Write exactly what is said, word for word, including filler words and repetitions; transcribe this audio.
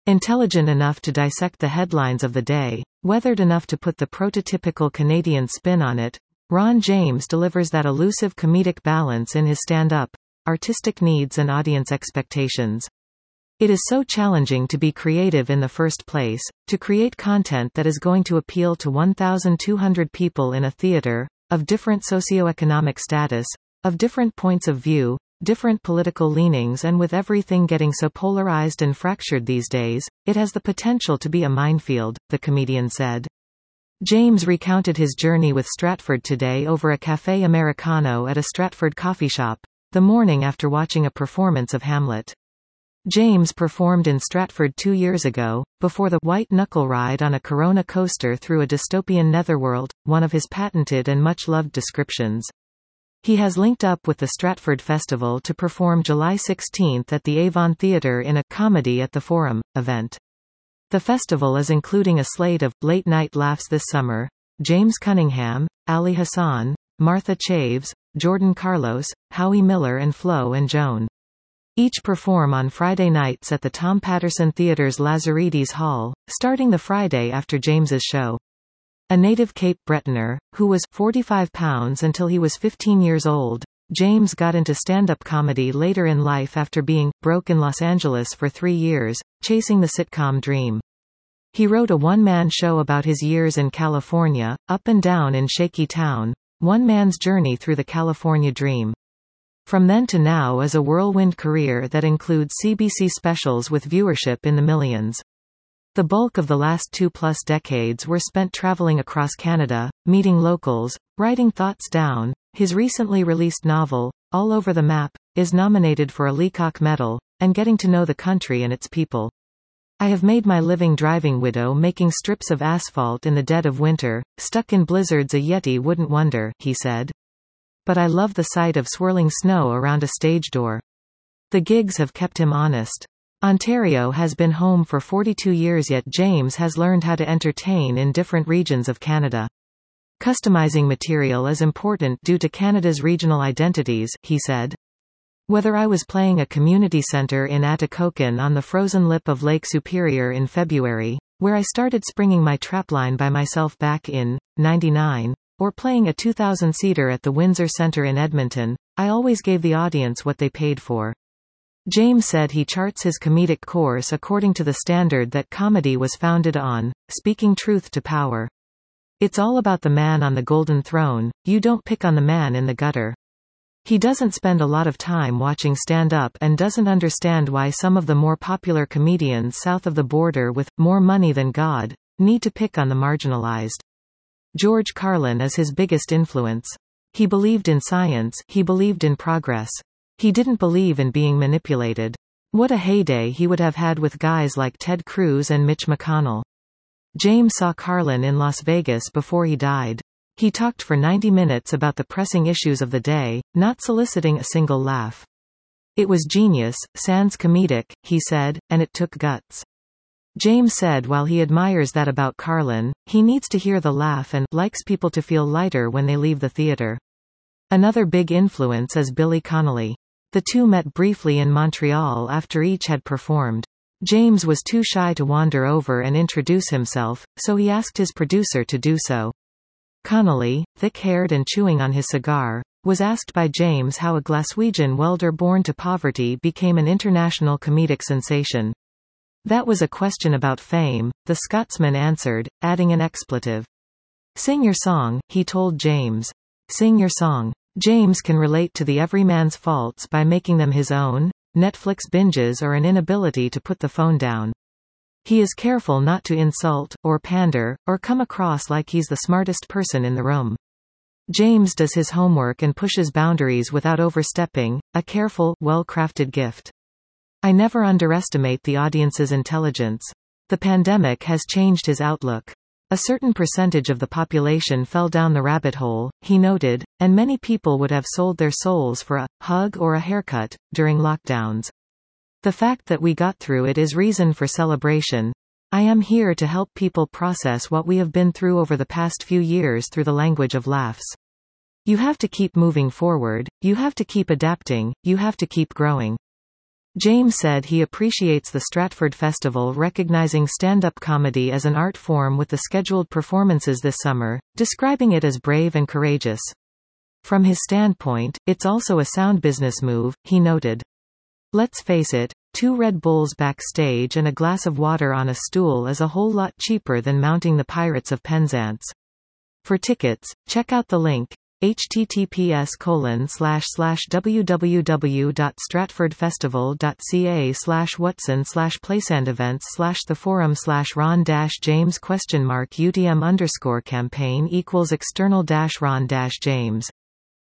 Intelligent enough to dissect the headlines of the day, weathered enough to put the prototypical Canadian spin on it, Ron James delivers that elusive comedic balance in his stand-up, artistic needs and audience expectations. It is so challenging to be creative in the first place, to create content that is going to appeal to one thousand two hundred people in a theater, of different socioeconomic status, of different points of view, different political leanings, and with everything getting so polarized and fractured these days, it has the potential to be a minefield, the comedian said. James recounted his journey with Stratford today over a café Americano at a Stratford coffee shop, the morning after watching a performance of Hamlet. James performed in Stratford two years ago, before the white knuckle ride on a Corona coaster through a dystopian netherworld, one of his patented and much-loved descriptions. He has linked up with the Stratford Festival to perform July sixteenth at the Avon Theatre in a Comedy at the Forum event. The festival is including a slate of late-night laughs this summer: James Cunningham, Ali Hassan, Martha Chaves, Jordan Carlos, Howie Miller and Flo and Joan. Each perform on Friday nights at the Tom Patterson Theatre's Lazaridis Hall, starting the Friday after James's show. A native Cape Bretoner, who was forty-five pounds until he was fifteen years old, James got into stand-up comedy later in life after being broke in Los Angeles for three years, chasing the sitcom dream. He wrote a one-man show about his years in California, Up and Down in Shaky Town, One Man's Journey Through the California Dream. From then to now is a whirlwind career that includes C B C specials with viewership in the millions. The bulk of the last two-plus decades were spent traveling across Canada, meeting locals, writing thoughts down. His recently released novel, All Over the Map, is nominated for a Leacock Medal, and getting to know the country and its people. I have made my living driving widow making strips of asphalt in the dead of winter, stuck in blizzards a Yeti wouldn't wonder, he said. But I love the sight of swirling snow around a stage door. The gigs have kept him honest. Ontario has been home for forty-two years, yet James has learned how to entertain in different regions of Canada. Customizing material is important due to Canada's regional identities, he said. Whether I was playing a community centre in Atikokan on the frozen lip of Lake Superior in February, where I started springing my trapline by myself back in ninety-nine, or playing a two thousand seater at the Windsor Centre in Edmonton, I always gave the audience what they paid for. James said he charts his comedic course according to the standard that comedy was founded on, speaking truth to power. It's all about the man on the golden throne, you don't pick on the man in the gutter. He doesn't spend a lot of time watching stand-up and doesn't understand why some of the more popular comedians south of the border with more money than God need to pick on the marginalized. George Carlin is his biggest influence. He believed in science, he believed in progress. He didn't believe in being manipulated. What a heyday he would have had with guys like Ted Cruz and Mitch McConnell. James saw Carlin in Las Vegas before he died. He talked for ninety minutes about the pressing issues of the day, not soliciting a single laugh. It was genius, sans comedic, he said, and it took guts. James said while he admires that about Carlin, he needs to hear the laugh and likes people to feel lighter when they leave the theater. Another big influence is Billy Connolly. The two met briefly in Montreal after each had performed. James was too shy to wander over and introduce himself, so he asked his producer to do so. Connolly, thick-haired and chewing on his cigar, was asked by James how a Glaswegian welder born to poverty became an international comedic sensation. That was a question about fame, the Scotsman answered, adding an expletive. Sing your song, he told James. Sing your song. James can relate to the everyman's faults by making them his own, Netflix binges or an inability to put the phone down. He is careful not to insult, or pander, or come across like he's the smartest person in the room. James does his homework and pushes boundaries without overstepping, a careful, well-crafted gift. I never underestimate the audience's intelligence. The pandemic has changed his outlook. A certain percentage of the population fell down the rabbit hole, he noted, and many people would have sold their souls for a hug or a haircut during lockdowns. The fact that we got through it is reason for celebration. I am here to help people process what we have been through over the past few years through the language of laughs. You have to keep moving forward, you have to keep adapting, you have to keep growing. James said he appreciates the Stratford Festival recognizing stand-up comedy as an art form with the scheduled performances this summer, describing it as brave and courageous. From his standpoint, it's also a sound business move, he noted. Let's face it, two Red Bulls backstage and a glass of water on a stool is a whole lot cheaper than mounting the Pirates of Penzance. For tickets, check out the link https colon slash slash www.stratfordfestival.ca slash watson slash placeandevents slash the forum slash ron dash james question mark utm underscore campaign equals external dash ron dash james